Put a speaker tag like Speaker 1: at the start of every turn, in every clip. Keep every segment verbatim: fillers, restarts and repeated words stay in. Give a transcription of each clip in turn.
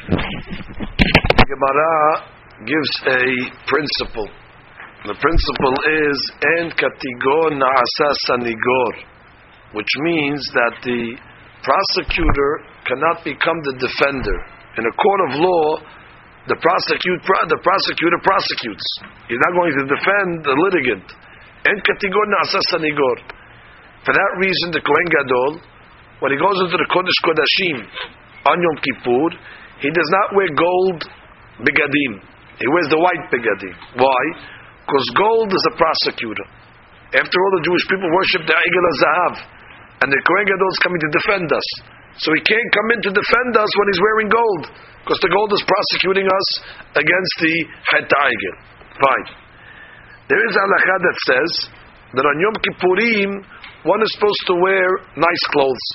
Speaker 1: Gemara gives a principle. The principle is en katigor naasa sanigor, which means that the prosecutor cannot become the defender. In a court of law, the prosecute the prosecutor prosecutes. He's not going to defend the litigant. En katigor naasa sanigor. For that reason, the Kohen Gadol, when he goes into the Kodesh Kodashim on Yom Kippur, he does not wear gold begadim. He wears the white begadim. Why? Because gold is a prosecutor. After all, the Jewish people worship the Egel HaZahav, and the Kohen Gadol is coming to defend us. So he can't come in to defend us when he's wearing gold, because the gold is prosecuting us against the Het HaEgel. Fine. There is halakha that says that on Yom Kippurim, one is supposed to wear nice clothes.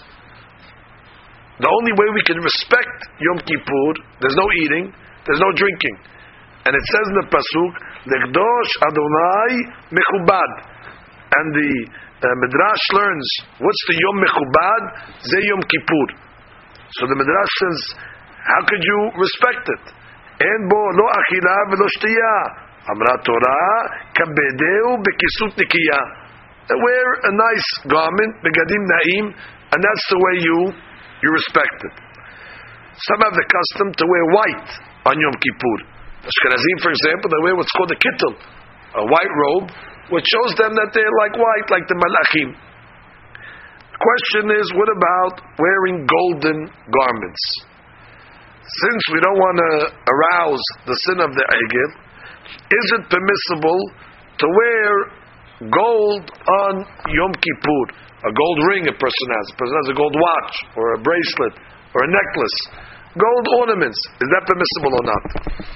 Speaker 1: The only way we can respect Yom Kippur, there's no eating, there's no drinking. And it says in the Pasuk, L'Kdosh Adonai Mechubad. And the uh, Midrash learns, what's the Yom Mechubad? Ze Yom Kippur. So the Midrash says, how could you respect it? En bo lo achila velo shtiyah. Amra Torah, kabedeu bekisut nikiyah. Wear a nice garment, begadim na'im, and that's the way you, you respect it. Some have the custom to wear white on Yom Kippur. Ashkenazim, for example, they wear what's called a kittel, a white robe, which shows them that they're like white, like the malachim. The question is, what about wearing golden garments? Since we don't want to arouse the sin of the Egel, is it permissible to wear gold on Yom Kippur? A gold ring a person has. A person has a gold watch, or a bracelet, or a necklace. Gold ornaments. Is that permissible or not?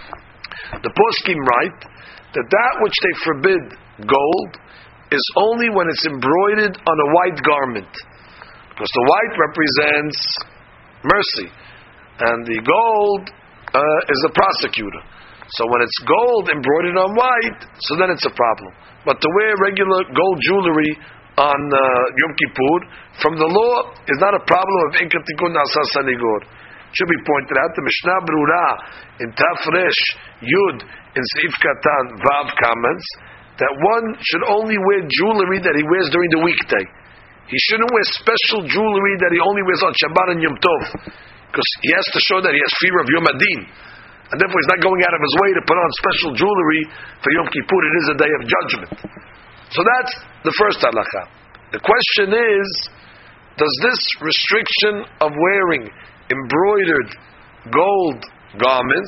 Speaker 1: The poskim write that that which they forbid gold is only when it's embroidered on a white garment, because the white represents mercy, and the gold uh, is a prosecutor. So when it's gold embroidered on white, so then it's a problem. But to wear regular gold jewelry on uh, Yom Kippur from the law is not a problem of in katigor naasa sanigor. Should be pointed out, the Mishnah Brura in Tafresh Yud in Seif Katan Vav comments that one should only wear jewelry that he wears during the weekday. He shouldn't wear special jewelry that he only wears on Shabbat and Yom Tov, because he has to show that he has fear of Yom Adin, and therefore he's not going out of his way to put on special jewelry for Yom Kippur. It is a day of judgment. So that's the first halakha. The question is, does this restriction of wearing embroidered gold garments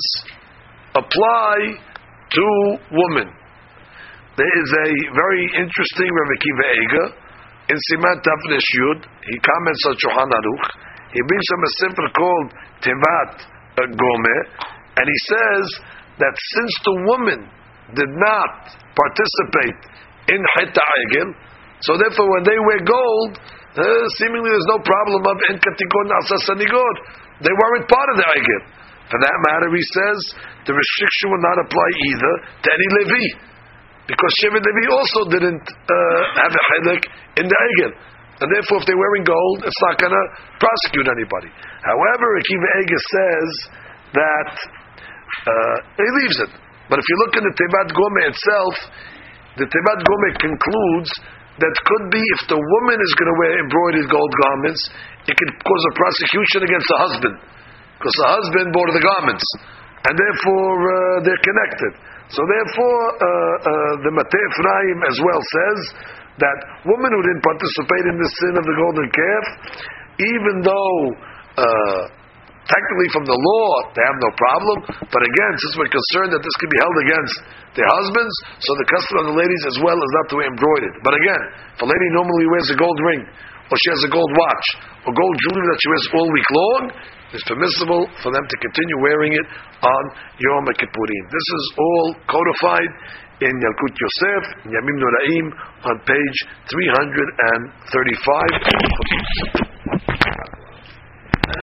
Speaker 1: apply to women? There is a very interesting Rav Akiva Eiger in Siman Tafresh Yud. He comments on Shulchan Aruch. He brings from a sefer called Tevat Gomeh, and he says that since the woman did not participate in Het HaEgel, so therefore when they wear gold, Uh, seemingly there's no problem of en katigor naasa sanigor. They weren't part of the Egel. For that matter, he says the restriction will not apply either to any Levi, because Shevet Levi also didn't uh, have a chedek in the Egel, and therefore if they're wearing gold, it's not going to prosecute anybody. However, Akiva Eiger says that uh, he leaves it. But if you look in the Tevat Gomeh itself, the Tevat Gomeh concludes that could be if the woman is going to wear embroidered gold garments, it could cause a prosecution against the husband, because the husband bought the garments, and therefore uh, they're connected. So therefore, uh, uh, the Matei Ephraim as well says that women who didn't participate in the sin of the golden calf, even though uh, technically from the law they have no problem, but again, since we're concerned that this could be held against their husbands, so the custom of the ladies as well is not to wear embroidered. But again, if a lady normally wears a gold ring, or she has a gold watch, or gold jewelry that she wears all week long, it's permissible for them to continue wearing it on Yom Kippurim. This is all codified in Yalkut Yosef, in Yamim Noraim, on page three hundred thirty-five.